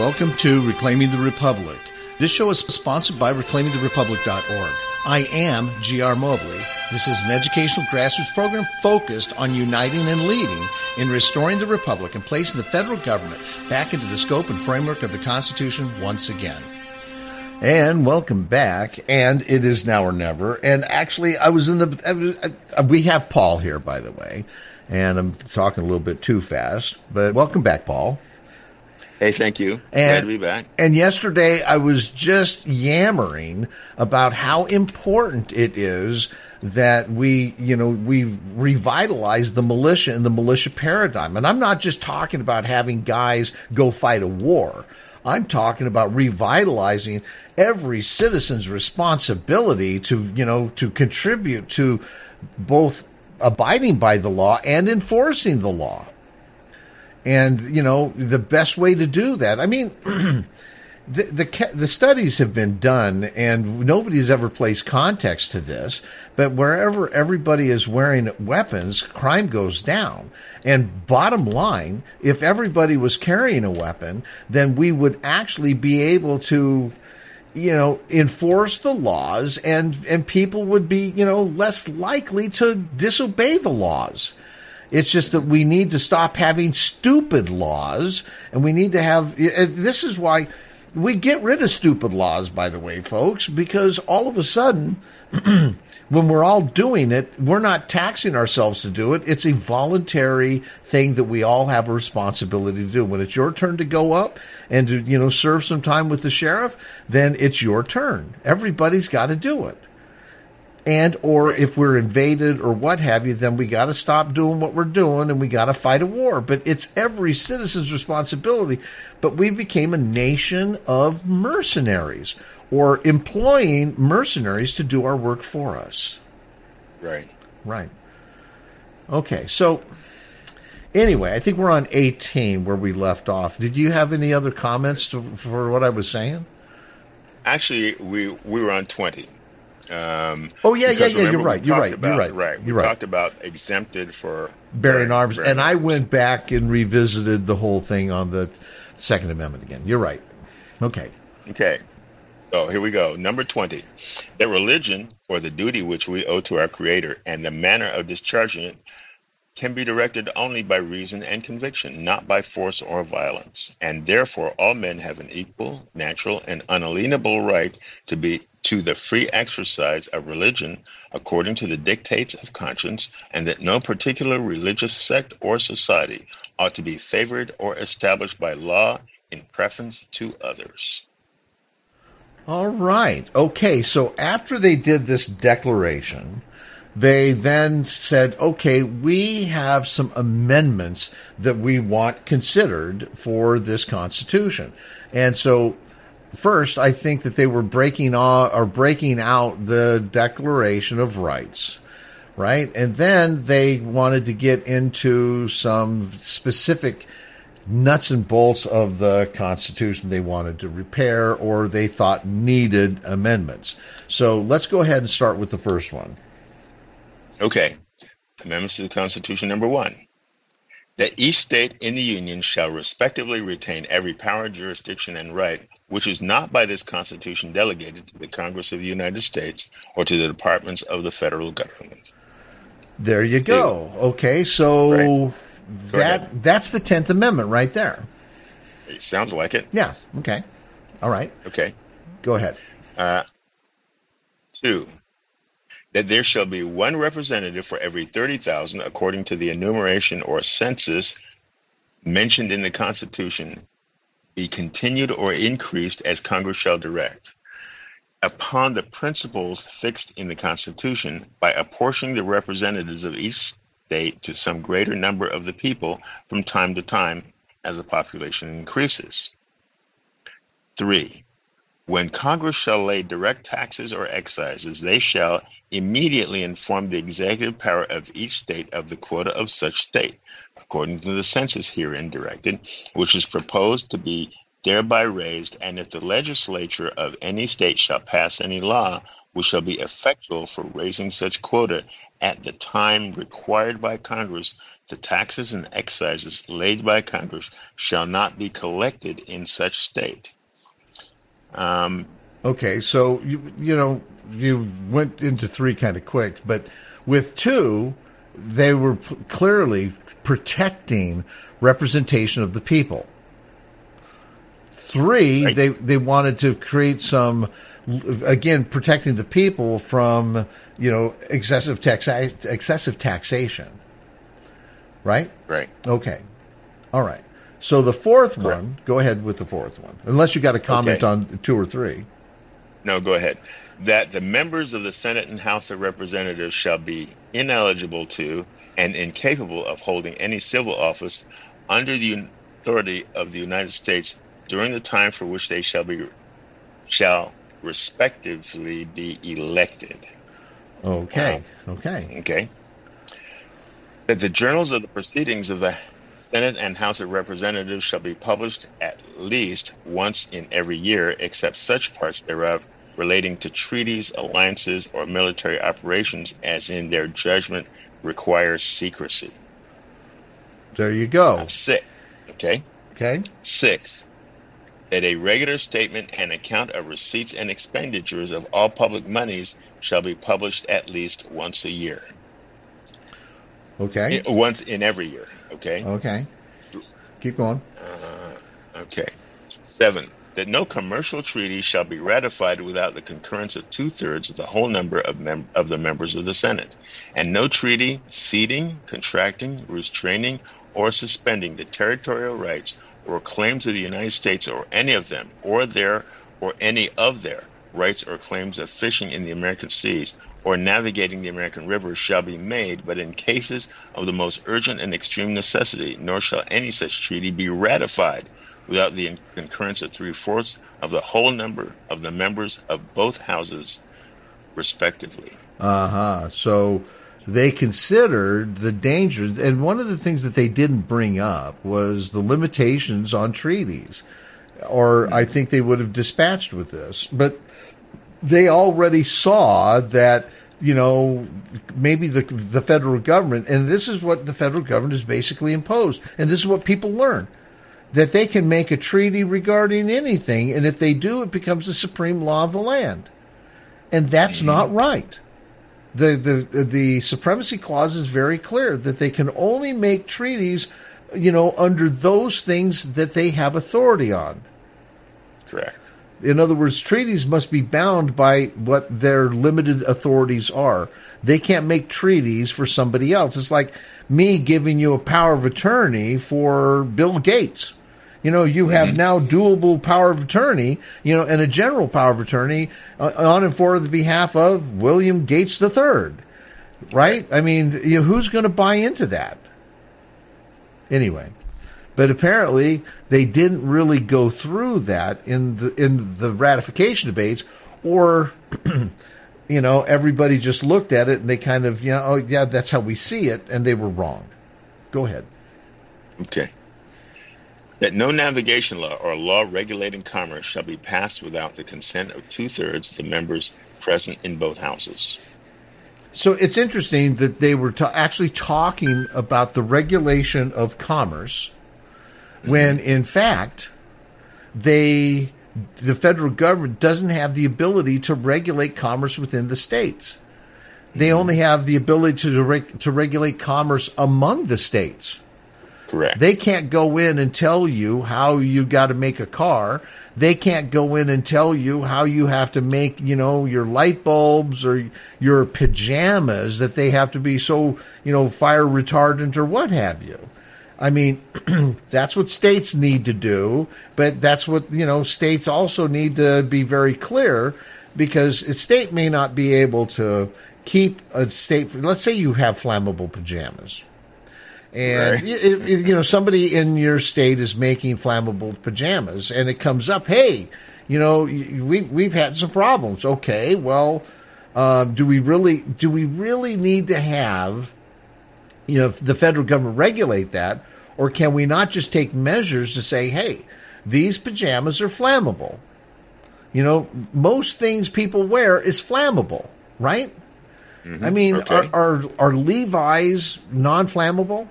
Welcome to Reclaiming the Republic. This show is sponsored by reclaimingtherepublic.org. I am G.R. Mobley. This is an educational grassroots program focused on uniting and leading in restoring the Republic and placing the federal government back into the scope and framework of the Constitution once again. And welcome back. And it is now or never. And actually, we have Paul here, by the way. And I'm talking a little bit too fast. But welcome back, Paul. Hey, thank you. Glad to be back. And yesterday I was just yammering about how important it is that we revitalize the militia and the militia paradigm. And I'm not just talking about having guys go fight a war. I'm talking about revitalizing every citizen's responsibility to contribute to both abiding by the law and enforcing the law. And, the best way to do that, I mean, the studies have been done and nobody's ever placed context to this, but wherever everybody is wearing weapons, crime goes down. And bottom line, if everybody was carrying a weapon, then we would actually be able to, enforce the laws and people would be, less likely to disobey the laws. It's just that we need to stop having stupid laws, and we need to have – this is why we get rid of stupid laws, by the way, folks, because all of a sudden, when we're all doing it, we're not taxing ourselves to do it. It's a voluntary thing that we all have a responsibility to do. When it's your turn to go up and to, serve some time with the sheriff, then it's your turn. Everybody's got to do it. And or if we're invaded or what have you, then we got to stop doing what we're doing and we got to fight a war. But it's every citizen's responsibility. But we became a nation of mercenaries or employing mercenaries to do our work for us. Right. Okay. So anyway, I think we're on 18 where we left off. Did you have any other comments for what I was saying? Actually, we were on 20. You're right. We talked about exempted for bearing arms, and I went back and revisited the whole thing on the Second Amendment again. You're right. Okay. So here we go. Number 20. That religion or the duty which we owe to our Creator and the manner of discharging it can be directed only by reason and conviction, not by force or violence. And therefore, all men have an equal, natural, and unalienable right to the free exercise of religion according to the dictates of conscience, and that no particular religious sect or society ought to be favored or established by law in preference to others. All right. Okay, so after they did this declaration, they then said, okay, we have some amendments that we want considered for this Constitution. And so first, I think that they were breaking out the Declaration of Rights, right? And then they wanted to get into some specific nuts and bolts of the Constitution they wanted to repair or they thought needed amendments. So let's go ahead and start with the first one. Okay. Amendments to the Constitution, number 1. That each state in the Union shall respectively retain every power, jurisdiction, and right which is not by this Constitution delegated to the Congress of the United States or to the departments of the federal government. There you go. Okay, so that's the 10th Amendment right there. It sounds like it. Yeah, okay. All right. Okay. Go ahead. 2. That there shall be one representative for every 30,000 according to the enumeration or census mentioned in the Constitution, be continued or increased as Congress shall direct, upon the principles fixed in the Constitution, by apportioning the representatives of each state to some greater number of the people from time to time as the population increases. 3. When Congress shall lay direct taxes or excises, they shall immediately inform the executive power of each state of the quota of such state, according to the census herein directed, which is proposed to be thereby raised, and if the legislature of any state shall pass any law which shall be effectual for raising such quota at the time required by Congress, the taxes and excises laid by Congress shall not be collected in such state. Okay, so you went into 3 kind of quick, but with 2, they were clearly protecting representation of the people. 3, Right. they wanted to create some, again, protecting the people from excessive taxation. Right? Right. Okay. All right. So the 4th one, go ahead with the 4th one, unless you got a comment Okay. on 2 or 3. No, go ahead. That the members of the Senate and House of Representatives shall be ineligible to and incapable of holding any civil office under the authority of the United States during the time for which they shall respectively be elected. Okay. Okay. Okay. That the journals of the proceedings of the Senate and House of Representatives shall be published at least once in every year, except such parts thereof relating to treaties, alliances, or military operations as in their judgment requires secrecy. There you go. 6. Okay. Okay. 6. That a regular statement and account of receipts and expenditures of all public monies shall be published at least once a year. Okay. Once in every year. Okay. Okay. Keep going. Okay. 7. That no commercial treaty shall be ratified without the concurrence of 2/3 of the whole number of the members of the Senate, and no treaty ceding, contracting, restraining, or suspending the territorial rights or claims of the United States or any of them, or any of their rights or claims of fishing in the American seas or navigating the American rivers shall be made, but in cases of the most urgent and extreme necessity, nor shall any such treaty be ratified without the concurrence of 3/4 of the whole number of the members of both houses, respectively. So they considered the dangers, and one of the things that they didn't bring up was the limitations on treaties, or I think they would have dispatched with this, but they already saw that, maybe the federal government, and this is what the federal government has basically imposed, and this is what people learn, that they can make a treaty regarding anything, and if they do, it becomes the supreme law of the land. And that's not right. The Supremacy Clause is very clear that they can only make treaties, under those things that they have authority on. Correct. In other words, treaties must be bound by what their limited authorities are. They can't make treaties for somebody else. It's like me giving you a power of attorney for Bill Gates. You have now doable power of attorney, and a general power of attorney on and for the behalf of William Gates III, right? I mean, who's going to buy into that? Anyway, but apparently they didn't really go through that in the ratification debates, or everybody just looked at it and they kind of, oh yeah, that's how we see it, and they were wrong. Go ahead. Okay. That no navigation law or law regulating commerce shall be passed without the consent of 2/3 the members present in both houses. So it's interesting that they were actually talking about the regulation of commerce when, in fact, the federal government doesn't have the ability to regulate commerce within the states. They only have the ability to regulate commerce among the states. Correct. They can't go in and tell you how you got to make a car. They can't go in and tell you how you have to make, your light bulbs or your pajamas, that they have to be so, fire retardant or what have you. I mean, that's what states need to do, but that's what, states also need to be very clear, because a state may not be able to keep a state. Let's say you have flammable pajamas. And, right. Somebody in your state is making flammable pajamas, and it comes up, hey, we've had some problems. Okay, well, do we really need to have, the federal government regulate that? Or can we not just take measures to say, hey, these pajamas are flammable. You know, most things people wear is flammable, right? I mean, Okay. are Levi's non-flammable?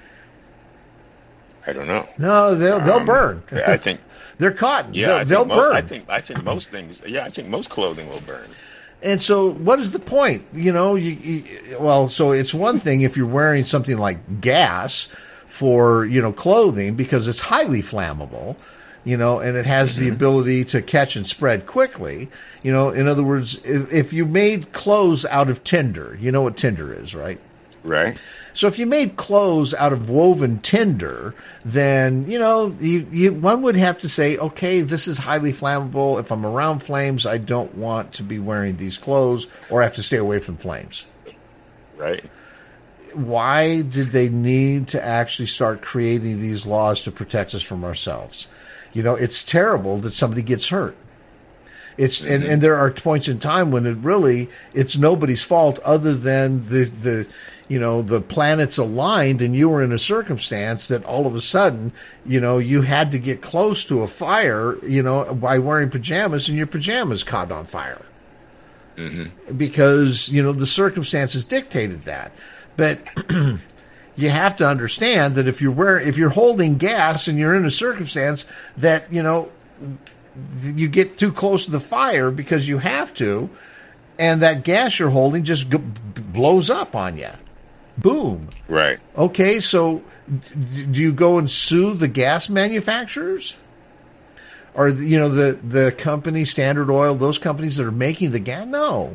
I don't know. No, they'll burn. I think. They're cotton. Yeah, They'll burn. I think most things. Yeah, I think most clothing will burn. And so, what is the point? You know, well, so it's one thing if you're wearing something like gas for, you know, clothing because it's highly flammable, you know, and it has the ability to catch and spread quickly. You know, in other words, if you made clothes out of tinder, you know what tinder is, right? Right. So if you made clothes out of woven tinder, then, you know, one would have to say, okay, this is highly flammable. If I'm around flames, I don't want to be wearing these clothes or have to stay away from flames. Right. Why did they need to actually start creating these laws to protect us from ourselves? You know, it's terrible that somebody gets hurt. And there are points in time when it's nobody's fault other than the you know, the planets aligned and you were in a circumstance that all of a sudden, you know, you had to get close to a fire, you know, by wearing pajamas and your pajamas caught on fire. Because, you know, the circumstances dictated that. But you have to understand that if you're holding gas and you're in a circumstance that, you know, you get too close to the fire because you have to, and that gas you're holding just blows up on you. Boom. Right. Okay, so do you go and sue the gas manufacturers? Or, you know, the company, Standard Oil, those companies that are making the gas? No.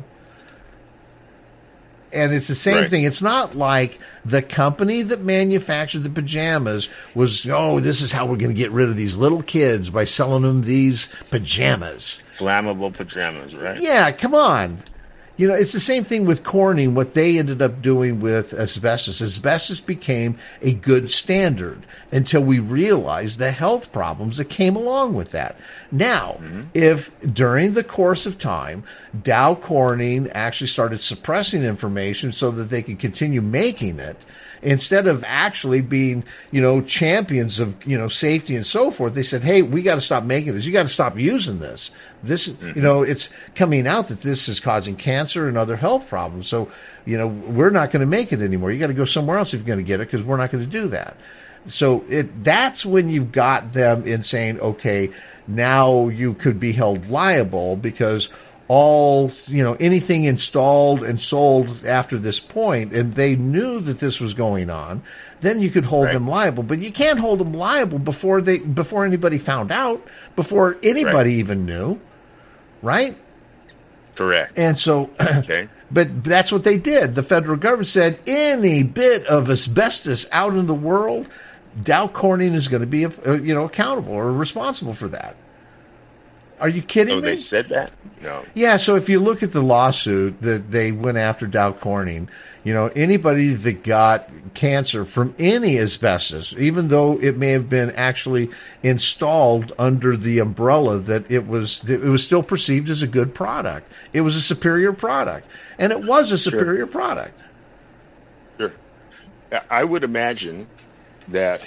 And it's the same thing. It's not like the company that manufactured the pajamas was, this is how we're going to get rid of these little kids by selling them these pajamas. Flammable pajamas, right? Yeah, come on. You know, it's the same thing with Corning, what they ended up doing with asbestos. Asbestos became a good standard until we realized the health problems that came along with that. Now, if during the course of time, Dow Corning actually started suppressing information so that they could continue making it, instead of actually being, you know, champions of, you know, safety and so forth, they said, hey, we got to stop making this. You got to stop using this. This, you know, it's coming out that this is causing cancer and other health problems. So, you know, we're not going to make it anymore. You got to go somewhere else if you're going to get it because we're not going to do that. So that's when you've got them in saying, okay, now you could be held liable because all, you know, anything installed and sold after this point, and they knew that this was going on, then you could hold them liable. But you can't hold them liable before anybody found out, before anybody even knew, right? Correct. And so, but that's what they did. The federal government said any bit of asbestos out in the world, Dow Corning is going to be, you know, accountable or responsible for that. Are you kidding me? Oh, they said that? No. Yeah, so if you look at the lawsuit that they went after Dow Corning, you know, anybody that got cancer from any asbestos, even though it may have been actually installed under the umbrella that it was still perceived as a good product. It was a superior product. And it was a superior product. Sure. I would imagine that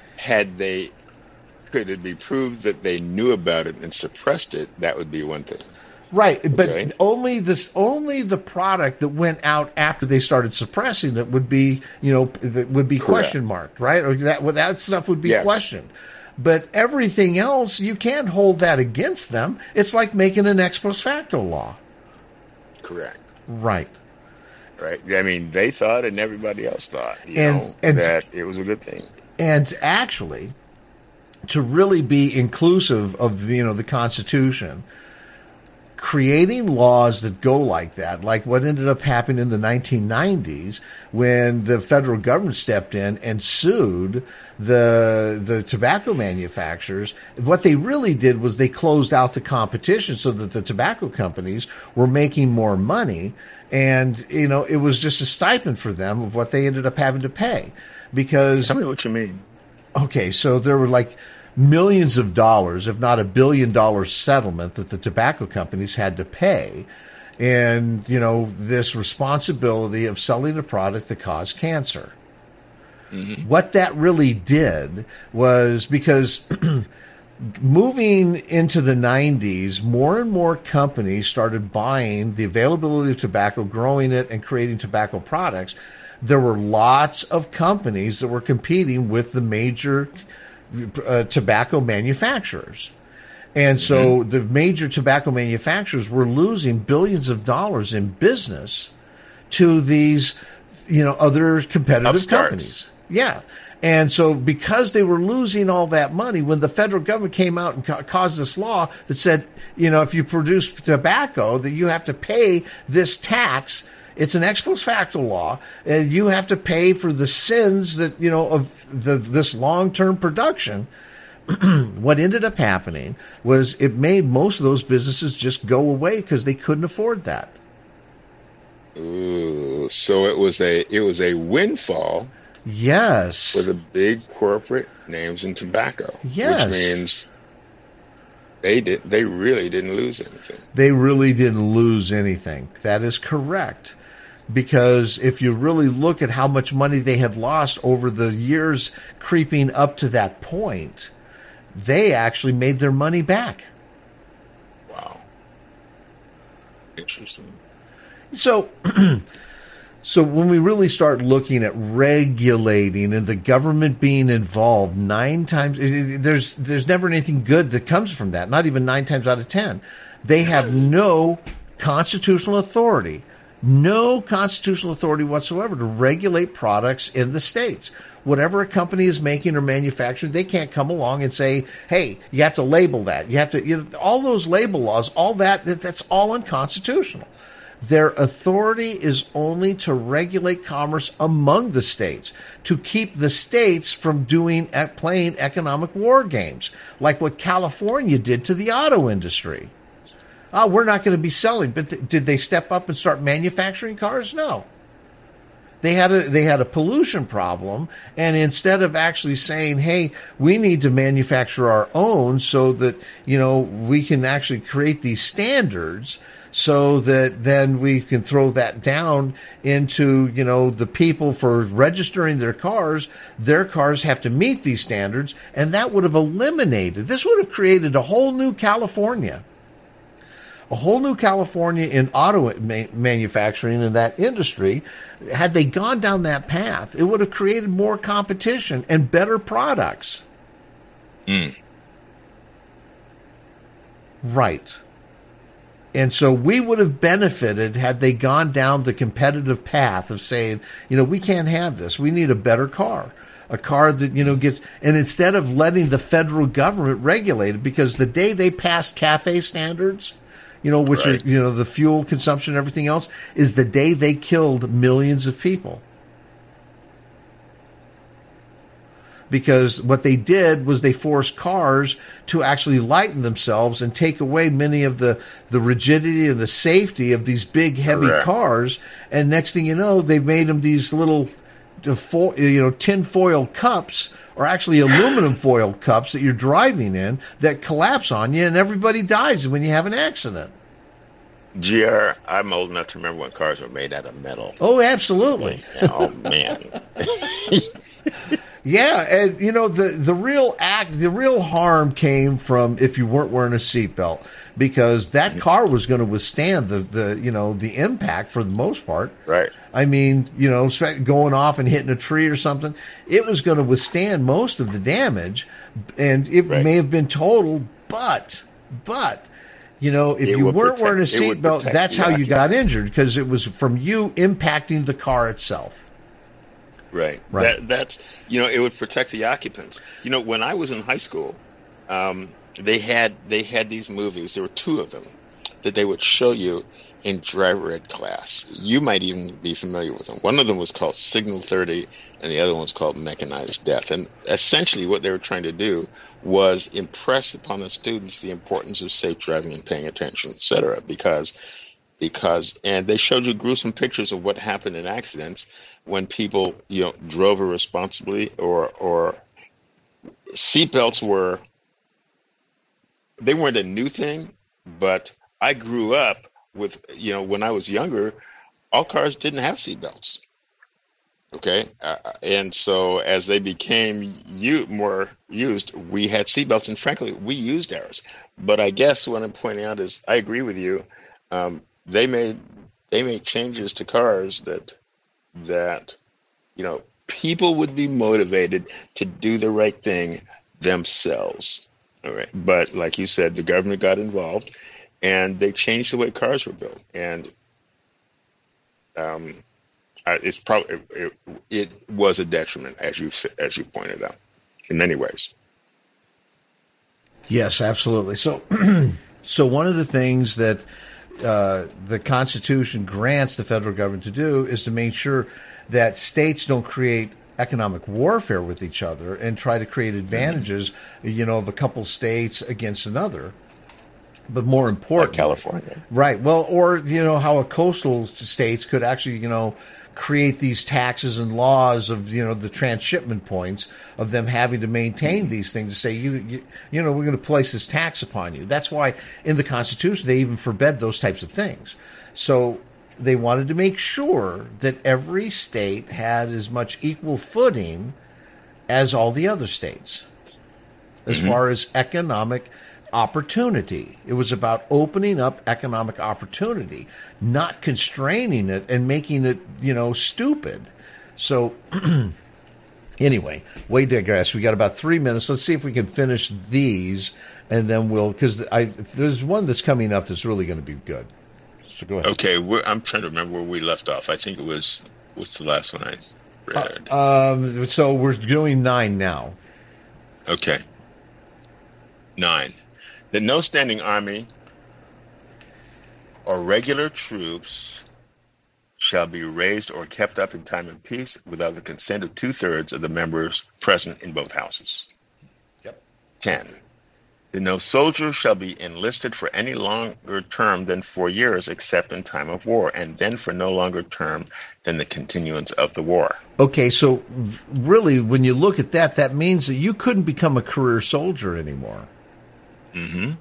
could it be proved that they knew about it and suppressed it, that would be one thing. Right, but only the product that went out after they started suppressing it would be, you know, that would be question marked, right? Or that stuff would be questioned. But everything else, you can't hold that against them. It's like making an ex post facto law. Correct. Right. Right. I mean, they thought, and everybody else thought, that it was a good thing. And actually, to really be inclusive of the, you know, the Constitution, creating laws that go like that, like what ended up happening in the 1990s when the federal government stepped in and sued the tobacco manufacturers. What they really did was they closed out the competition so that the tobacco companies were making more money. And, you know, it was just a stipend for them of what they ended up having to pay. Because, tell me what you mean. Okay, so there were like millions of dollars, if not $1 billion settlement that the tobacco companies had to pay. And, you know, this responsibility of selling a product that caused cancer. What that really did was because Moving into the 90s, more and more companies started buying the availability of tobacco, growing it, and creating tobacco products. There were lots of companies that were competing with the major tobacco manufacturers. And so the major tobacco manufacturers were losing billions of dollars in business to these, other competitive Upstarts. companies. Yeah. And so because they were losing all that money, when the federal government came out and caused this law that said, if you produce tobacco, that you have to pay this tax. It's an ex post facto law, and you have to pay for the sins that, of this long-term production. What ended up happening was it made most of those businesses just go away because they couldn't afford that. Ooh, so it was a windfall. Yes. For the big corporate names in tobacco. Yes. Which means they really didn't lose anything. They really didn't lose anything. That is correct. Because if you really look at how much money they had lost over the years creeping up to that point, they actually made their money back. Wow. Interesting. So when we really start looking at regulating and the government being involved, 9 times, there's never anything good that comes from that, not even 9 times out of 10. They have no constitutional authority whatsoever to regulate products in the states. Whatever a company is making or manufacturing, they can't come along and say, hey, you have to label that. You have to, all those label laws, all that's all unconstitutional. Their authority is only to regulate commerce among the states, to keep the states from playing economic war games, like what California did to the auto industry. Oh, we're not going to be selling. But did they step up and start manufacturing cars? No. They had a pollution problem, and instead of actually saying, hey, we need to manufacture our own so that, we can actually create these standards so that then we can throw that down into, the people for registering their cars have to meet these standards, and that would have this would have created a whole new California. A whole new California in auto manufacturing in that industry. Had they gone down that path, it would have created more competition and better products. Right. And so we would have benefited had they gone down the competitive path of saying, we can't have this. We need a better car. A car that, gets, and instead of letting the federal government regulate it, because the day they passed CAFE standards, which right. are, the fuel consumption and everything else, is the day they killed millions of people. Because what they did was they forced cars to actually lighten themselves and take away many of the rigidity and the safety of these big, heavy Correct. cars. And next thing you know, they made them these little, tin foil cups, or actually aluminum foil cups that you're driving in that collapse on you, and everybody dies when you have an accident. GR, I'm old enough to remember when cars were made out of metal. Oh, absolutely. Oh, man. Yeah, and the real harm came from if you weren't wearing a seatbelt, because that car was going to withstand the impact for the most part. Right. I mean, going off and hitting a tree or something, it was going to withstand most of the damage, and it Right. may have been total, but if you weren't wearing a seatbelt, that's how you got injured, because it was from you impacting the car itself. Right. That's it would protect the occupants. When I was in high school, they had these movies. There were 2 of them that they would show you in driver ed class. You might even be familiar with them. One of them was called Signal 30, and the other one was called Mechanized Death. And essentially what they were trying to do was impress upon the students the importance of safe driving and paying attention, et cetera, because and they showed you gruesome pictures of what happened in accidents when people, drove irresponsibly, or seatbelts they weren't a new thing, but I grew up with, when I was younger, all cars didn't have seatbelts. Okay, and so as they became more used, we had seatbelts, and frankly, we used ours. But I guess what I'm pointing out is, I agree with you. They made changes to cars that people would be motivated to do the right thing themselves. All right, but like you said, the government got involved, and they changed the way cars were built, and it's probably it was a detriment, as you pointed out, in many ways. Yes, absolutely. So, so one of the things that the Constitution grants the federal government to do is to make sure that states don't create economic warfare with each other and try to create advantages, of a couple states against another. But more important, like California, right? Well, or how a coastal states could actually, create these taxes and laws of the transshipment points of them having to maintain these things to say we're going to place this tax upon you. That's why in the Constitution they even forbid those types of things. So they wanted to make sure that every state had as much equal footing as all the other states as far as economic opportunity. It was about opening up economic opportunity, not constraining it and making it, stupid. So anyway, we digress. We got about 3 minutes. Let's see if we can finish these, and then because there's one that's coming up that's really going to be good. So go ahead. Okay, I'm trying to remember where we left off. I think it was, what's the last one I read? So we're doing 9 now. Okay. 9. That no standing army or regular troops shall be raised or kept up in time of peace without the consent of 2/3 of the members present in both houses. Yep. 10. That no soldier shall be enlisted for any longer term than 4 years except in time of war, and then for no longer term than the continuance of the war. Okay, so really, when you look at that, that means that you couldn't become a career soldier anymore. Mm-hmm.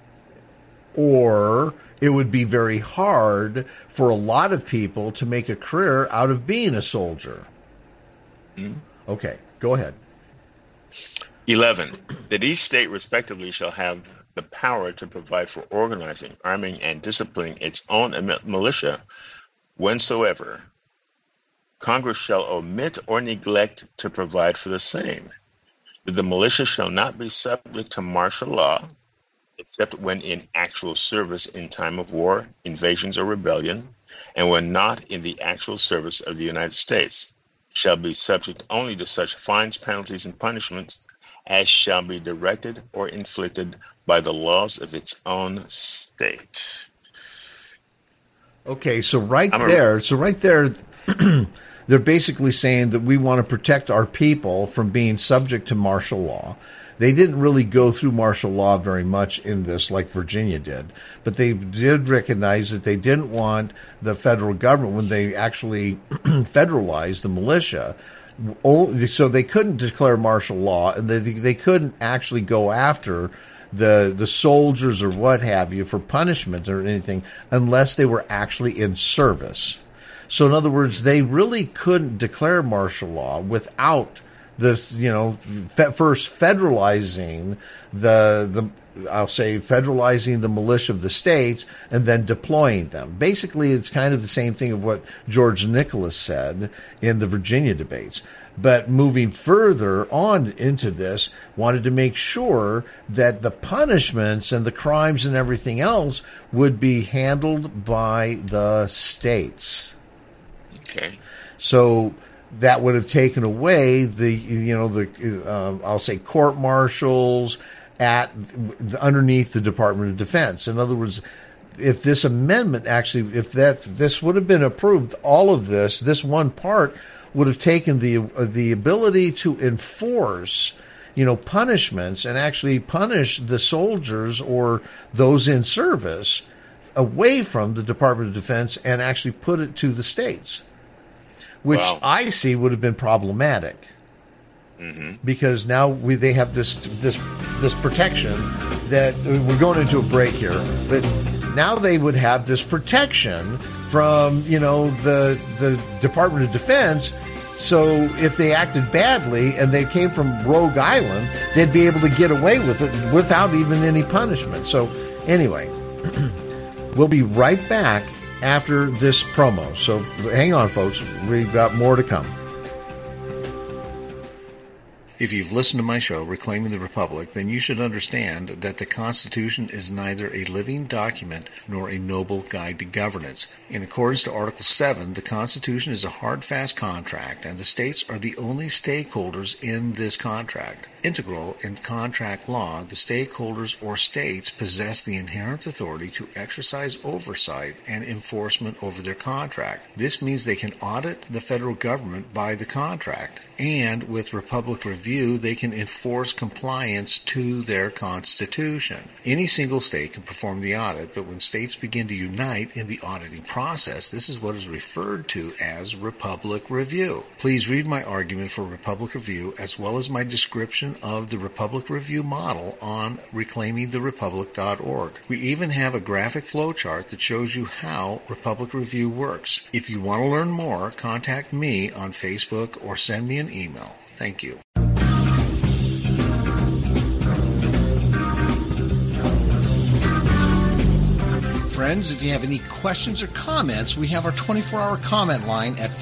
Or it would be very hard for a lot of people to make a career out of being a soldier. Mm-hmm. Okay, go ahead. 11. That each state respectively shall have the power to provide for organizing, arming, and disciplining its own militia whensoever Congress shall omit or neglect to provide for the same. That the militia shall not be subject to martial law, except when in actual service in time of war, invasions, or rebellion, and when not in the actual service of the United States, shall be subject only to such fines, penalties, and punishments as shall be directed or inflicted by the laws of its own state. Okay, so right there, they're basically saying that we want to protect our people from being subject to martial law. They didn't really go through martial law very much in this like Virginia did, but they did recognize that they didn't want the federal government, when they actually federalized the militia, so they couldn't declare martial law, and they couldn't actually go after the soldiers or what have you for punishment or anything unless they were actually in service. So in other words, they really couldn't declare martial law without this, first federalizing federalizing the militia of the states and then deploying them. Basically, it's kind of the same thing of what George Nicholas said in the Virginia debates. But moving further on into this, wanted to make sure that the punishments and the crimes and everything else would be handled by the states. Okay. So that would have taken away I'll say court martials underneath the Department of Defense. In other words, if this amendment this would have been approved, all of this one part would have taken the ability to enforce, punishments and actually punish the soldiers or those in service away from the Department of Defense and actually put it to the states, which I see would have been problematic. Mm-hmm. Because now they have this protection that we're going into a break here, but now they would have this protection from the Department of Defense So if they acted badly and they came from Rogue Island, they'd be able to get away with it without even any punishment. So anyway, we'll be right back after this promo. So hang on, folks. We've got more to come. If you've listened to my show, Reclaiming the Republic, then you should understand that the Constitution is neither a living document nor a noble guide to governance. In accordance to Article 7, the Constitution is a hard, fast contract, and the states are the only stakeholders in this contract. Integral in contract law, the stakeholders or states possess the inherent authority to exercise oversight and enforcement over their contract. This means they can audit the federal government by the contract, and with Republic Review, they can enforce compliance to their Constitution. Any single state can perform the audit, but when states begin to unite in the auditing process, this is what is referred to as Republic Review. Please read my argument for Republic Review as well as my description of the Republic Review model on reclaimingtherepublic.org. We even have a graphic flowchart that shows you how Republic Review works. If you want to learn more, contact me on Facebook or send me an email. Thank you. Friends, if you have any questions or comments, we have our 24-hour comment line at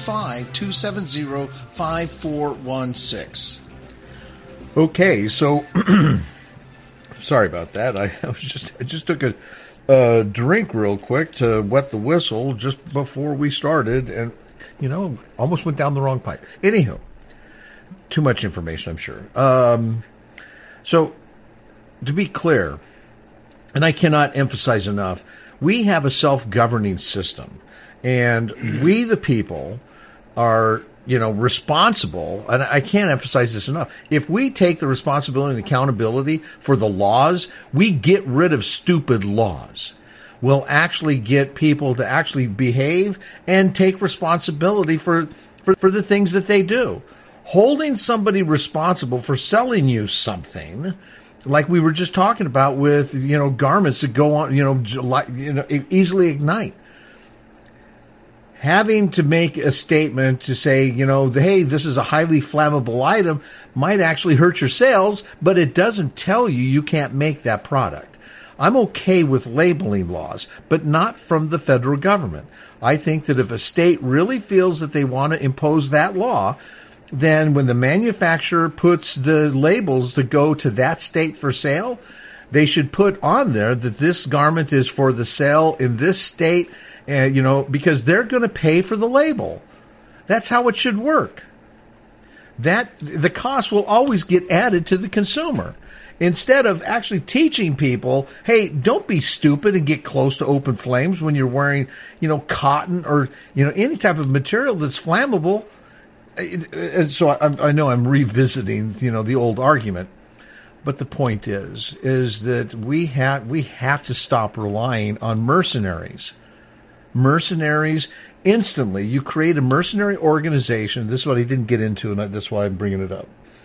425-270-5416. Okay, so sorry about that. I just took a drink real quick to wet the whistle just before we started, and almost went down the wrong pipe. Anywho, too much information, I'm sure. So to be clear, and I cannot emphasize enough, we have a self-governing system, and we the people are responsible, and I can't emphasize this enough. If we take the responsibility and accountability for the laws, we get rid of stupid laws. We'll actually get people to actually behave and take responsibility for the things that they do. Holding somebody responsible for selling you something, like we were just talking about with, garments that go on, easily ignite. Having to make a statement to say, hey, this is a highly flammable item might actually hurt your sales, but it doesn't tell you can't make that product. I'm okay with labeling laws, but not from the federal government. I think that if a state really feels that they want to impose that law, then when the manufacturer puts the labels to go to that state for sale, they should put on there that this garment is for the sale in this state, because they're going to pay for the label. That's how it should work. The cost will always get added to the consumer. Instead of actually teaching people, hey, don't be stupid and get close to open flames when you're wearing, cotton or, any type of material that's flammable. And so I know I'm revisiting, the old argument. But the point is that we have to stop relying on mercenaries. Mercenaries, instantly, you create a mercenary organization. This is what I didn't get into, and that's why I'm bringing it up.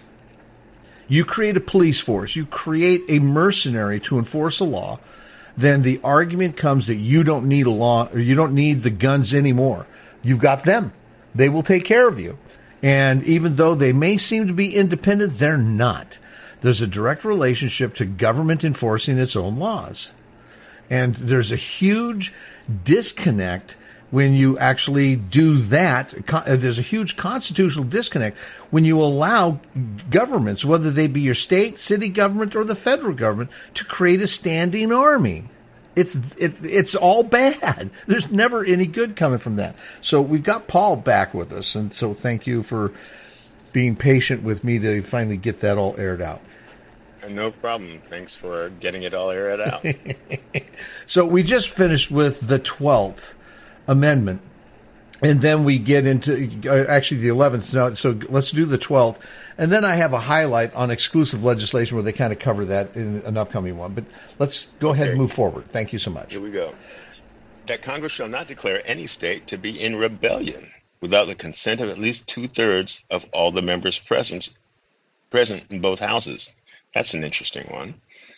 You create a police force. You create a mercenary to enforce a law. Then the argument comes that you don't need a law, or you don't need the guns anymore. You've got them. They will take care of you. And even though they may seem to be independent, they're not. There's a direct relationship to government enforcing its own laws. And there's a huge disconnect when you actually do that. There's a huge constitutional disconnect when you allow governments, whether they be your state, city government, or the federal government, to create a standing army. It's all bad. There's never any good coming from that. So we've got Paul back with us, and so thank you for being patient with me to finally get that all aired out. No problem. Thanks for getting it all aired out. So we just finished with the 12th Amendment, and then we get into actually the 11th. Now, so let's do the 12th, and then I have a highlight on exclusive legislation where they kind of cover that in an upcoming one. But let's go ahead and move forward. Thank you so much. Here we go. That Congress shall not declare any state to be in rebellion without the consent of at least 2/3 of all the members present in both houses. That's an interesting one.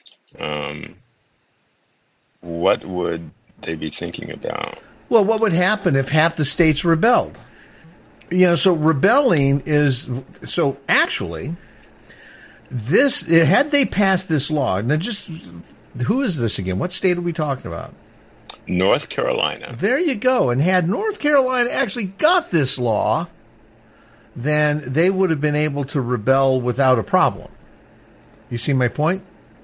What would they be thinking about? Well, what would happen if half the states rebelled? So rebelling is, so actually, had they passed this law, now just, who is this again? What state are we talking about? North Carolina. There you go. And had North Carolina actually got this law, then they would have been able to rebel without a problem. You see my point?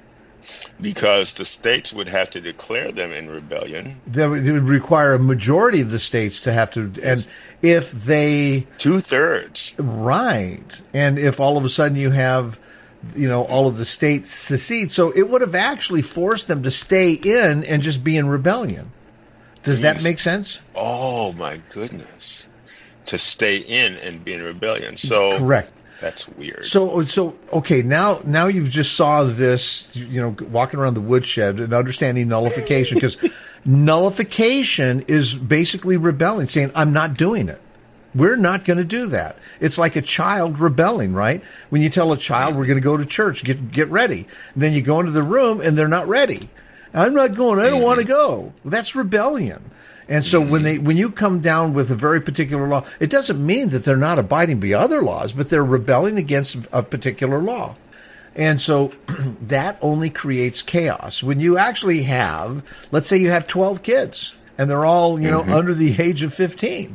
Because the states would have to declare them in rebellion. It would require a majority of the states to have to, and if they... 2/3. Right. And if all of a sudden you have, all of the states secede, so it would have actually forced them to stay in and just be in rebellion. Does that make sense? Oh, my goodness. To stay in and be in rebellion. So correct. That's weird. So okay, now you've just saw this, walking around the woodshed and understanding nullification, because nullification is basically rebelling, saying, I'm not doing it. We're not going to do that. It's like a child rebelling, right? When you tell a child, we're going to go to church, get ready. And then you go into the room and they're not ready. I'm not going. I don't want to go. Well, that's rebellion. And so when you come down with a very particular law, it doesn't mean that they're not abiding by other laws, but they're rebelling against a particular law. And so that only creates chaos. When you actually have, let's say you have 12 kids and they're all, under the age of 15.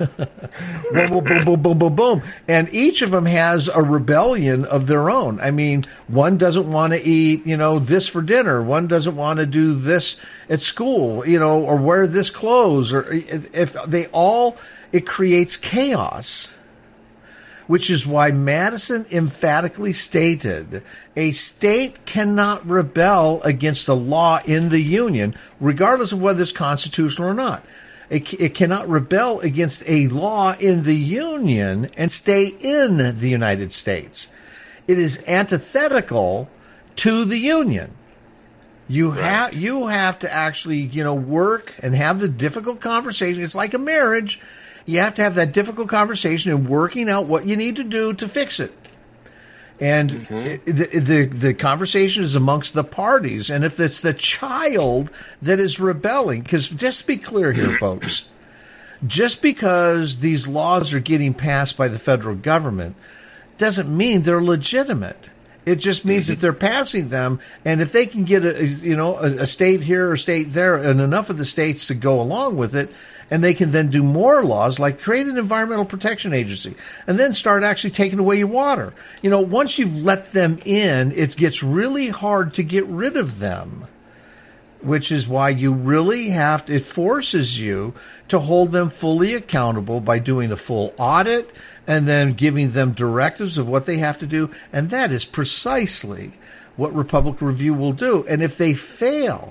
Boom, boom, boom, boom, boom, boom, boom. And each of them has a rebellion of their own. I mean, one doesn't want to eat, this for dinner. One doesn't want to do this at school, or wear this clothes. Or if they all, it creates chaos, which is why Madison emphatically stated a state cannot rebel against a law in the Union, regardless of whether it's constitutional or not. It cannot rebel against a law in the Union and stay in the United States. It is antithetical to the Union. You have to actually, work and have the difficult conversation. It's like a marriage. You have to have that difficult conversation and working out what you need to do to fix it. And the conversation is amongst the parties. And if it's the child that is rebelling, because just to be clear here, folks, just because these laws are getting passed by the federal government doesn't mean they're legitimate. It just means that they're passing them. And if they can get a state here or a state there and enough of the states to go along with it, and they can then do more laws, like create an environmental protection agency, and then start actually taking away your water. Once you've let them in, it gets really hard to get rid of them, which is why you really it forces you to hold them fully accountable by doing a full audit and then giving them directives of what they have to do. And that is precisely what Republic Review will do. And if they fail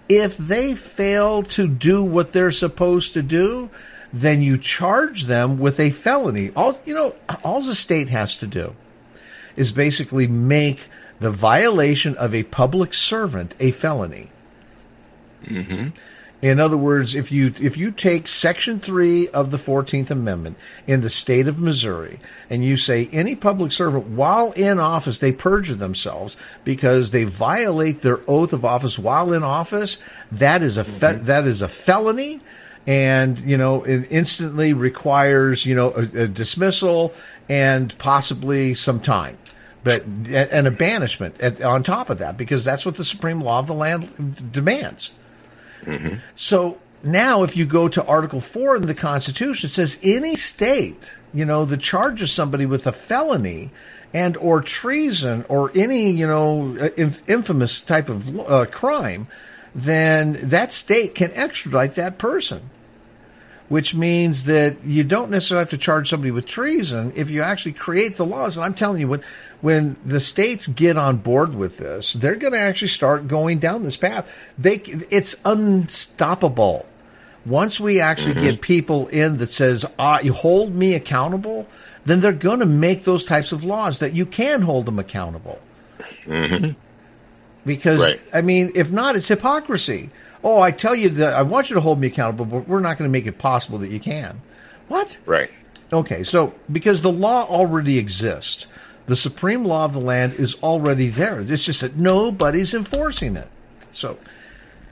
to do what they're supposed to do, then you charge them with a felony. All the state has to do is basically make the violation of a public servant a felony. Mm-hmm. In other words, if you take Section 3 of the 14th Amendment in the state of Missouri and you say any public servant while in office, they perjure themselves because they violate their oath of office while in office, that is a felony, and it instantly requires a dismissal and possibly some time. And a banishment on top of that, because that's what the supreme law of the land demands. Mm-hmm. So now if you go to Article 4 in the Constitution, it says any state, that charges somebody with a felony and or treason or any, infamous type of crime, then that state can extradite that person, which means that you don't necessarily have to charge somebody with treason if you actually create the laws. And I'm telling you, when the states get on board with this, they're going to actually start going down this path. It's unstoppable. Once we actually get people in that says, you hold me accountable, then they're going to make those types of laws that you can hold them accountable. Mm-hmm. Because, if not, it's hypocrisy. Oh, I tell you that I want you to hold me accountable, but we're not going to make it possible that you can. What? Right. Okay, so because the law already exists, the supreme law of the land is already there. It's just that nobody's enforcing it. So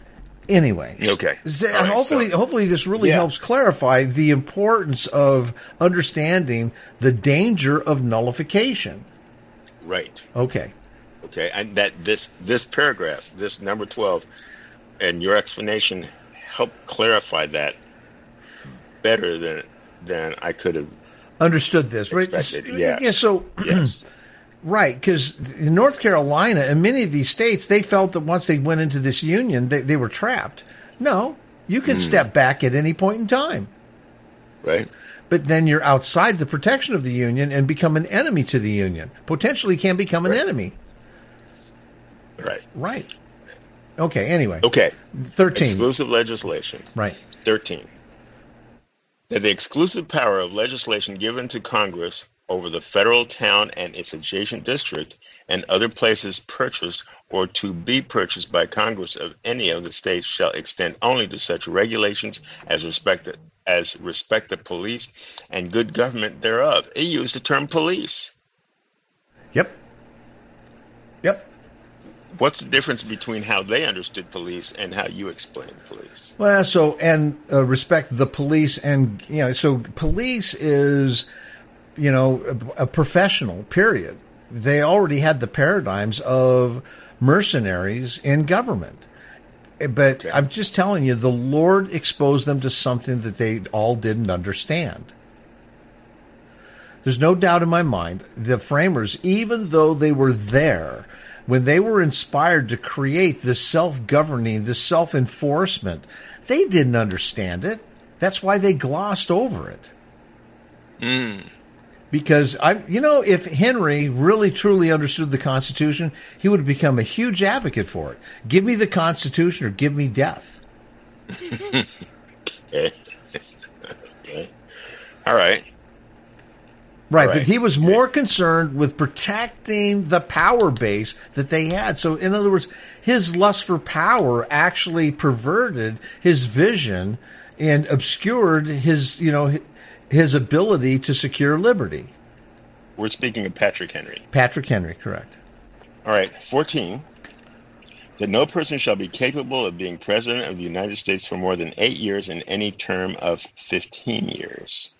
Anyway, Okay. All right, hopefully this really helps clarify the importance of understanding the danger of nullification. Right. Okay. Okay. And that this paragraph, this number 12, and your explanation helped clarify that better than I could have understood this. Expected. Right? Yes. Yeah. So. Yes. Right, because in North Carolina and many of these states, they felt that once they went into this union, they were trapped. No, you can step back at any point in time. Right. But then you're outside the protection of the union and become an enemy to the union. Potentially can become an enemy. Right. Right. Okay, anyway. Okay. 13. Exclusive legislation. Right. 13. That the exclusive power of legislation given to Congress over the federal town and its adjacent district and other places purchased or to be purchased by Congress of any of the states shall extend only to such regulations as respect the police and good government thereof. It used the term police. Yep. What's the difference between how they understood police and how you explain police? Well, so, and respect the police and, so police is, a professional, period. They already had the paradigms of mercenaries in government. But I'm just telling you, the Lord exposed them to something that they all didn't understand. There's no doubt in my mind, the framers, even though they were there, when they were inspired to create this self-governing, this self-enforcement, they didn't understand it. That's why they glossed over it. Because if Henry really truly understood the Constitution, he would have become a huge advocate for it. Give me the Constitution or give me death. Okay. Okay. All right. Right, but he was more concerned with protecting the power base that they had. So, in other words, his lust for power actually perverted his vision and obscured his ability to secure liberty. We're speaking of Patrick Henry. Patrick Henry, correct. All right, 14. That no person shall be capable of being president of the United States for more than 8 years in any term of 15 years.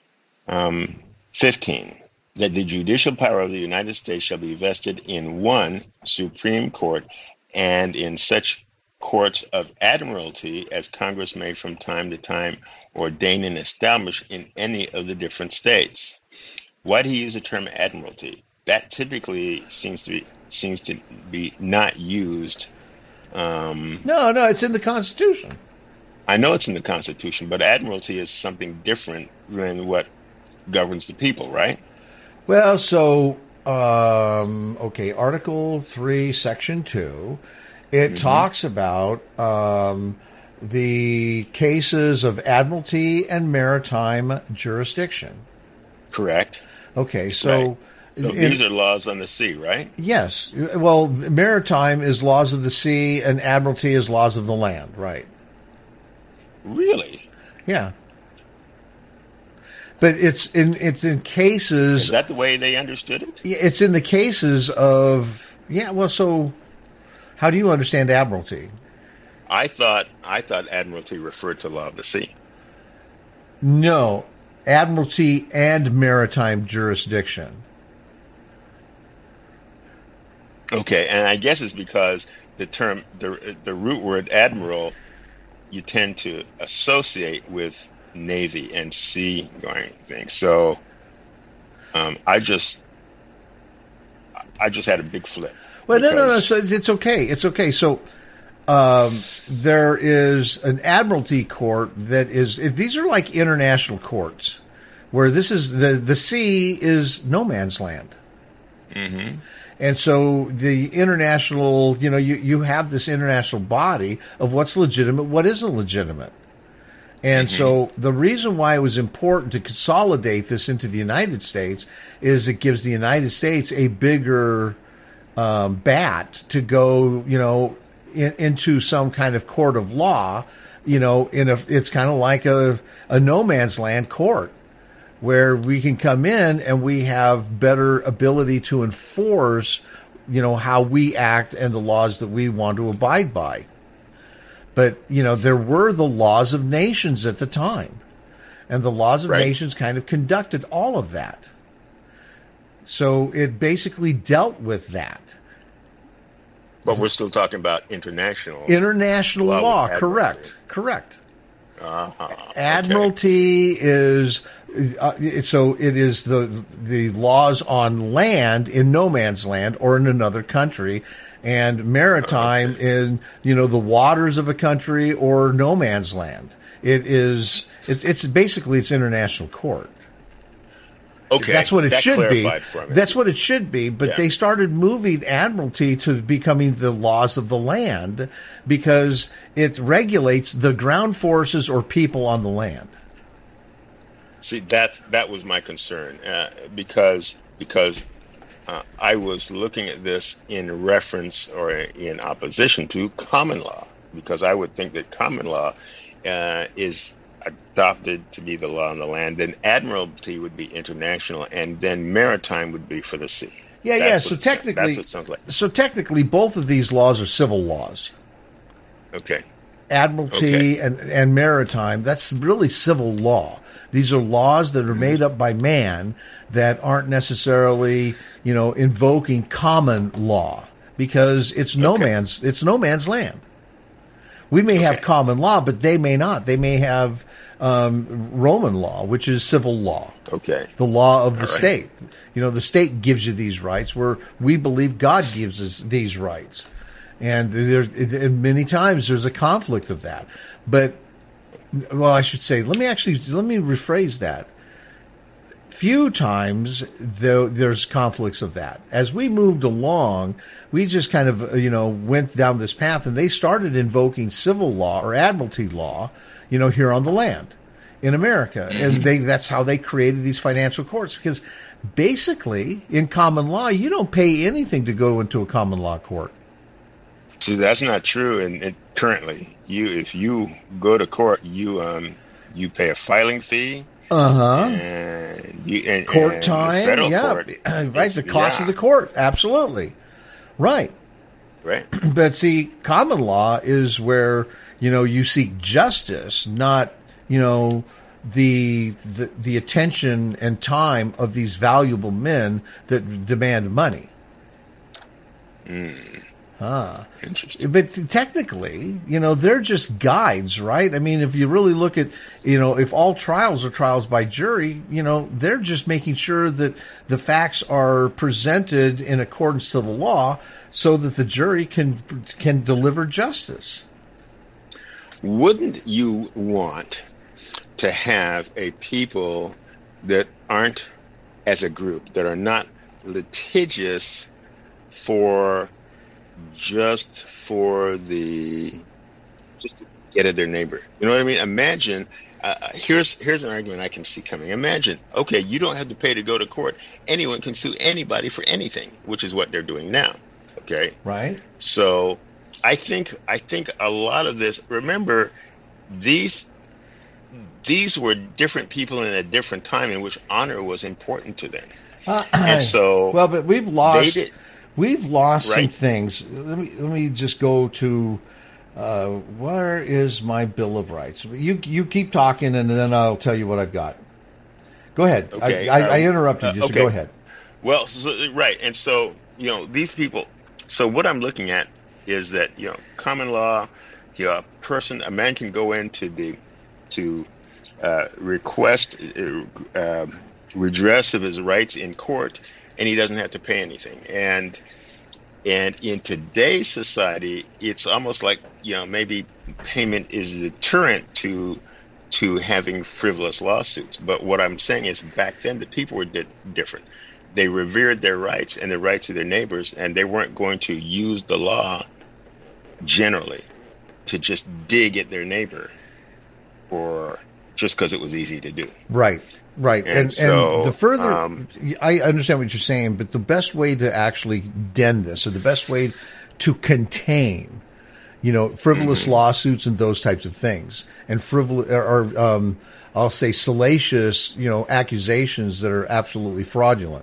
15. That the judicial power of the United States shall be vested in one Supreme Court and in such courts of admiralty as Congress may from time to time ordain and establish in any of the different states. Why do you use the term admiralty? That typically seems to be not used. No, it's in the Constitution. I know it's in the Constitution, but admiralty is something different than what governs the people, right? Well, so Article 3, Section 2, it talks about the cases of admiralty and maritime jurisdiction. Correct. Okay, so... Right. So these are laws on the sea, right? Yes. Well, maritime is laws of the sea and admiralty is laws of the land, right? Really? Yeah. But it's in cases... Is that the way they understood it? It's in the cases of... Yeah, well, so how do you understand admiralty? I thought admiralty referred to law of the sea. No. Admiralty and maritime jurisdiction. Okay, and I guess it's because the term, the root word admiral, you tend to associate with Navy and sea going things. So I just had a big flip. Well, no. So it's okay. It's okay. So there is an admiralty court that is. These are like international courts, where this is the sea is no man's land. Mm-hmm. And so the international, you have this international body of what's legitimate, what isn't legitimate. And so the reason why it was important to consolidate this into the United States is it gives the United States a bigger bat to go, into some kind of court of law, it's kind of like a no man's land court, where we can come in and we have better ability to enforce, how we act and the laws that we want to abide by. But, there were the laws of nations at the time. And the laws of Right. nations kind of conducted all of that. So it basically dealt with that. But we're still talking about international Law, with correct. Uh-huh. Admiralty is so it is the laws on land in no man's land or in another country, and maritime in the waters of a country or no man's land. It's basically it's international court. Okay, That's what it that should be. clarified for me. That's what it should be. But Yeah. they started moving admiralty to becoming the laws of the land because it regulates the ground forces or people on the land. See, that was my concern because I was looking at this in reference or in opposition to common law, because I would think that common law is adopted to be the law on the land, then admiralty would be international, and then maritime would be for the sea. So technically, that's what it sounds like. So technically, both of these laws are civil laws. Okay. Admiralty and maritime, that's really civil law. These are laws that are made up by man that aren't necessarily, invoking common law, because it's no man's land. We may have common law, but they may not. They may have Roman law, which is civil law. Okay. The law of the All right. state. The state gives you these rights, where we believe God gives us these rights. And many times there's a conflict of that. But, well, I should say, let me rephrase that. Few times there's conflicts of that. As we moved along, we just kind of, went down this path, and they started invoking civil law or admiralty law, here on the land in America. And that's how they created these financial courts, because basically in common law, you don't pay anything to go into a common law court. See, that's not true. And currently, if you go to court, you pay a filing fee. And Court time, federal yeah, court, right. The cost of the court, absolutely, right. Right. But see, common law is where you seek justice, not the attention and time of these valuable men that demand money. Interesting. But technically, they're just guides, right? I mean, if you really look at, if all trials are trials by jury, they're just making sure that the facts are presented in accordance to the law so that the jury can deliver justice. Wouldn't you want to have a people that aren't, as a group, that are not litigious just to get at their neighbor? You know what I mean? Imagine, here's an argument I can see coming. Imagine, okay, you don't have to pay to go to court. Anyone can sue anybody for anything, which is what they're doing now. Okay? Right. So I think a lot of this, remember, these were different people in a different time in which honor was important to them. And so, well, but we've lost some Right. things. Let me just go to where is my Bill of Rights? You keep talking, and then I'll tell you what I've got. Go ahead. Okay, I interrupted you, so okay. go ahead. well, right. And so, these people, so what I'm looking at is that, common law, a man can go into to request redress of his rights in court, and he doesn't have to pay anything. And in today's society, it's almost like, maybe payment is a deterrent to having frivolous lawsuits. But what I'm saying is, back then the people were different. They revered their rights and the rights of their neighbors, and they weren't going to use the law generally to just dig at their neighbor, or just because it was easy to do. Right. And so, the further, I understand what you're saying, but the best way to actually den this, or the best way to contain, frivolous lawsuits and those types of things, and I'll say salacious, accusations that are absolutely fraudulent.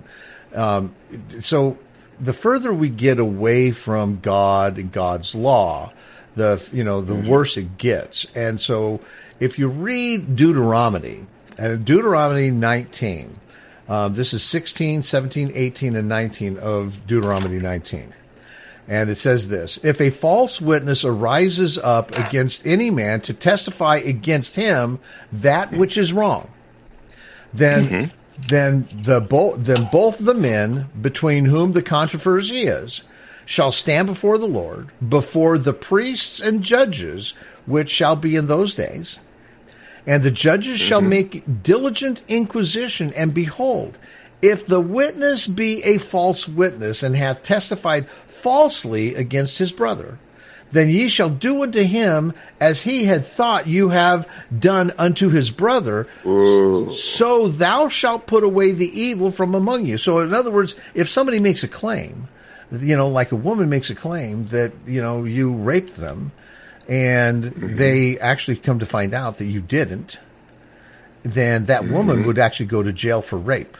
So the further we get away from God and God's law, the worse it gets. And so if you read Deuteronomy, and Deuteronomy 19, this is 16, 17, 18, and 19 of Deuteronomy 19. And it says this: if a false witness arises up against any man to testify against him that which is wrong, then both the men between whom the controversy is shall stand before the Lord, before the priests and judges, which shall be in those days. And the judges shall make diligent inquisition, and behold, if the witness be a false witness, and hath testified falsely against his brother, then ye shall do unto him as he had thought you have done unto his brother. Ooh. So thou shalt put away the evil from among you. So in other words, if somebody makes a claim, like a woman makes a claim that, you raped them, and they actually come to find out that you didn't, then that woman would actually go to jail for rape.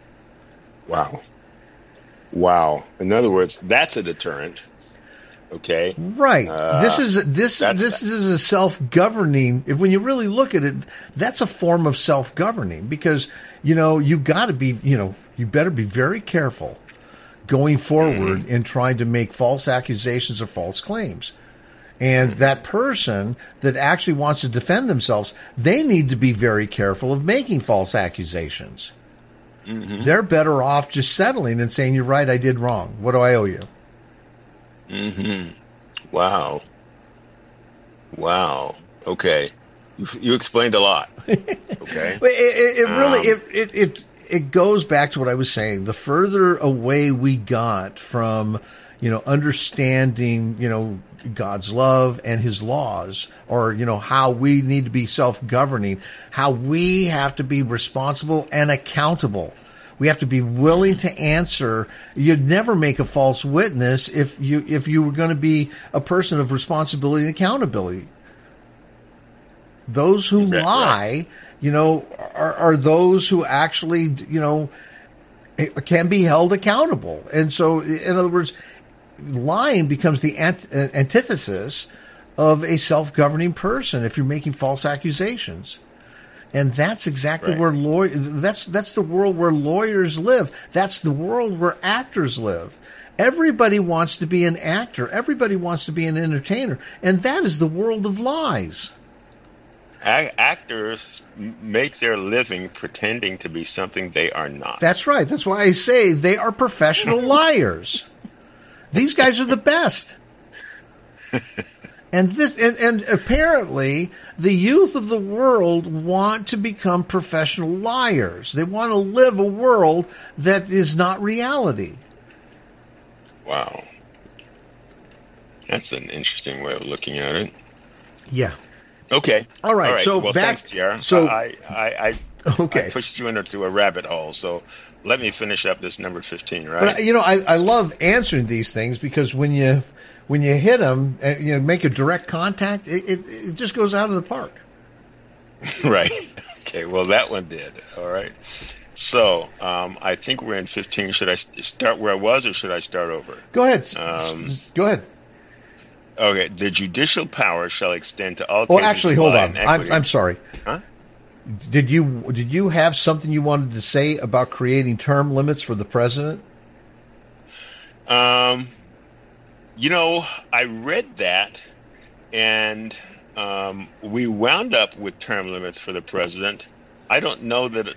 Wow. In other words, that's a deterrent. Okay. Right. This is a self-governing. When you really look at it, that's a form of self-governing, because you got to be, you better be very careful going forward in trying to make false accusations or false claims. And that person that actually wants to defend themselves, they need to be very careful of making false accusations. They're better off just settling and saying, "You're right, I did wrong. What do I owe you?" Wow. Okay. You explained a lot. Okay. It goes back to what I was saying. The further away we got from, understanding, God's love and his laws, or, how we need to be self-governing, how we have to be responsible and accountable. We have to be willing to answer. You'd never make a false witness if you were going to be a person of responsibility and accountability. Those who lie, are those who actually, can be held accountable. And so, in other words, lying becomes the antithesis of a self-governing person if you're making false accusations. And that's exactly where that's the world where lawyers live. That's the world where actors live. Everybody wants to be an actor. Everybody wants to be an entertainer. And that is the world of lies. Actors make their living pretending to be something they are not. That's right. That's why I say they are professional liars. These guys are the best. And apparently the youth of the world want to become professional liars. They want to live a world that is not reality. Wow. That's an interesting way of looking at it. Yeah. Okay. All right. So well, back. Thanks, JR. So I pushed you into a rabbit hole. So let me finish up this number 15. Right. But I love answering these things, because when you hit them and make a direct contact, it just goes out of the park. Right. Okay. Well, that one did. All right. So I think we're in 15. Should I start where I was, or should I start over? Go ahead. Go ahead. Okay. The judicial power shall extend to all. Well, actually, hold on. Equity. I'm sorry. Huh? Did you have something you wanted to say about creating term limits for the president? I read that, and we wound up with term limits for the president. I don't know that.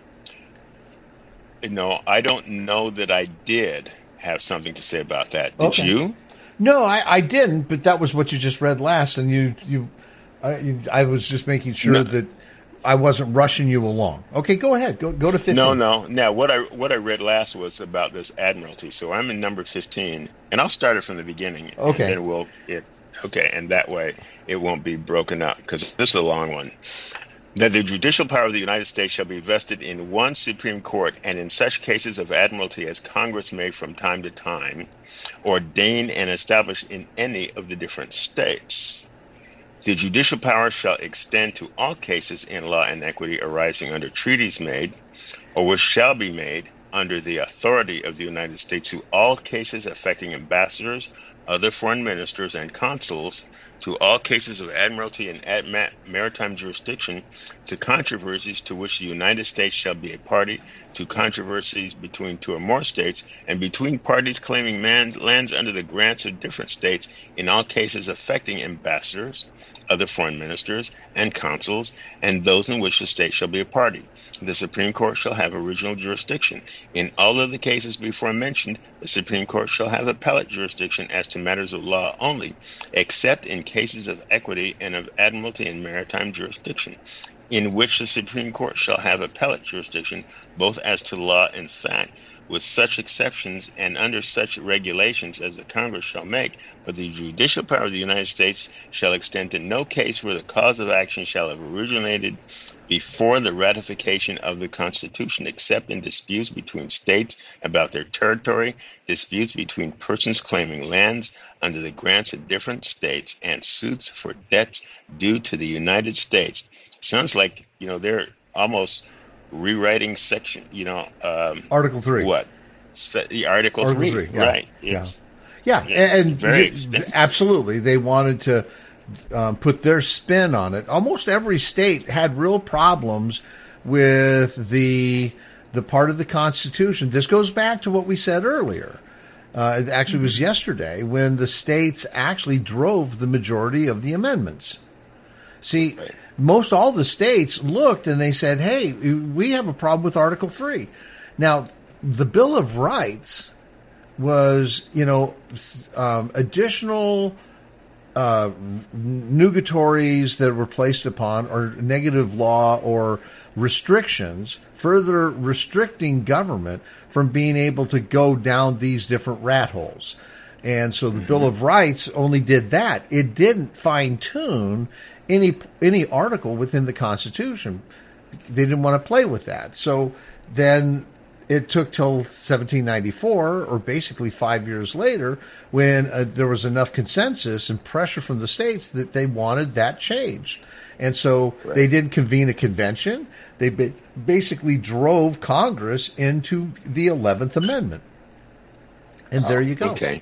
I don't know that I did have something to say about that. Did you? No, I didn't. But that was what you just read last, and I was just making sure that I wasn't rushing you along. Okay, go ahead. Go to 15. No. Now, what I read last was about this admiralty. So I'm in number 15, and I'll start it from the beginning. Okay. And then and that way it won't be broken up, because this is a long one. That the judicial power of the United States shall be vested in one Supreme Court, and in such cases of admiralty as Congress may from time to time ordain and establish in any of the different states. The judicial power shall extend to all cases in law and equity arising under treaties made, or which shall be made under the authority of the United States, to all cases affecting ambassadors, other foreign ministers, and consuls to all cases of admiralty and maritime jurisdiction, to controversies to which the United States shall be a party, to controversies between two or more states, and between parties claiming lands under the grants of different states, in all cases affecting ambassadors, other foreign ministers, and consuls, and those in which the state shall be a party. The Supreme Court shall have original jurisdiction. In all of the cases before mentioned, the Supreme Court shall have appellate jurisdiction as to matters of law only, except in cases of equity and of admiralty and maritime jurisdiction, in which the Supreme Court shall have appellate jurisdiction, both as to law and fact, with such exceptions and under such regulations as the Congress shall make, but the judicial power of the United States shall extend to no case where the cause of action shall have originated before the ratification of the Constitution, except in disputes between states about their territory, disputes between persons claiming lands under the grants of different states, and suits for debts due to the United States. Sounds like, they're almost rewriting section, Article 3. What? Article 3, yeah. Right. Yeah, and very extensive. Absolutely. They wanted to put their spin on it. Almost every state had real problems with the part of the Constitution. This goes back to what we said earlier. It actually was yesterday when the states actually drove the majority of the amendments. See, right. Most all the states looked and they said, hey, we have a problem with Article 3. Now, the Bill of Rights was, additional nugatories that were placed upon, or negative law or restrictions, further restricting government from being able to go down these different rat holes. And so the Bill of Rights only did that. It didn't fine-tune any article within the Constitution. They didn't want to play with that. So then it took till 1794, or basically 5 years later, when there was enough consensus and pressure from the states that they wanted that changed. And so right. They didn't convene a convention. They basically drove Congress into the 11th Amendment. And there you go. Okay.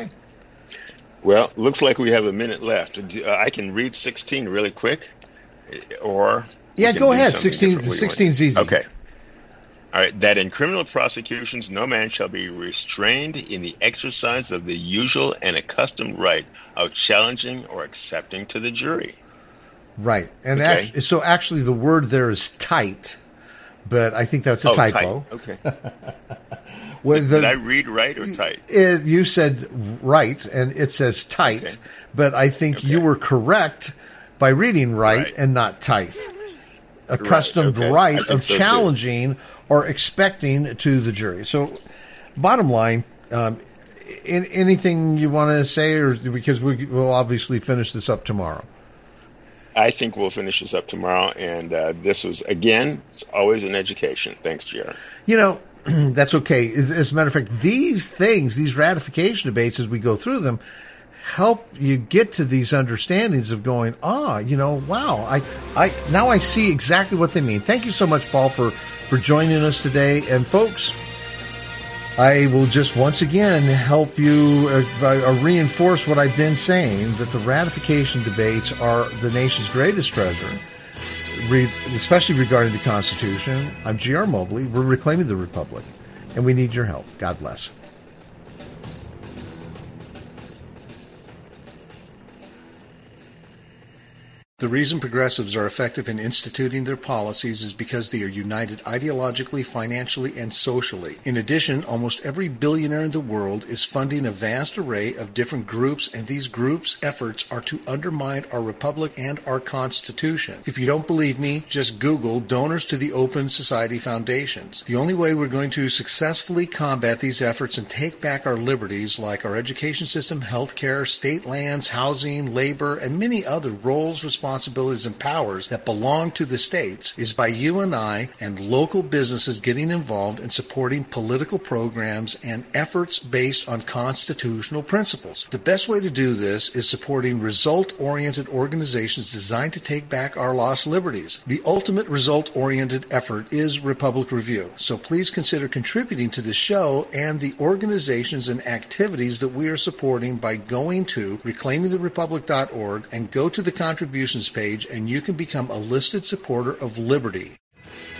Well, looks like we have a minute left. I can read 16 really quick, or... Yeah, go ahead. 16's easy. Okay. All right. That in criminal prosecutions, no man shall be restrained in the exercise of the usual and accustomed right of challenging or accepting to the jury. Right. And so actually the word there is tight, but I think that's a typo. Tight. Okay. Did I read right or tight? You said right, and it says tight, okay. But I think you were correct by reading right and not tight. Accustomed right of challenging or expecting to the jury. So, bottom line, anything you want to say, or because we'll obviously finish this up tomorrow? I think we'll finish this up tomorrow, and this was, again, it's always an education. Thanks, JR. That's okay. As a matter of fact, these ratification debates, as we go through them, help you get to these understandings of going, wow, I now I see exactly what they mean. Thank you so much, Paul, for joining us today. And folks, I will just once again help you reinforce what I've been saying, that the ratification debates are the nation's greatest treasure. Especially regarding the Constitution. I'm G.R. Mobley. We're reclaiming the Republic, and we need your help. God bless. The reason progressives are effective in instituting their policies is because they are united ideologically, financially, and socially. In addition, almost every billionaire in the world is funding a vast array of different groups, and these groups' efforts are to undermine our republic and our Constitution. If you don't believe me, just Google donors to the Open Society Foundations. The only way we're going to successfully combat these efforts and take back our liberties, like our education system, healthcare, state lands, housing, labor, and many other roles, responsibilities, responsibilities and powers that belong to the states is by you and I and local businesses getting involved in supporting political programs and efforts based on constitutional principles. The best way to do this is supporting result-oriented organizations designed to take back our lost liberties. The ultimate result-oriented effort is Republic Review, so please consider contributing to this show and the organizations and activities that we are supporting by going to reclaimingtherepublic.org and go to the contributions page, and you can become a listed supporter of liberty.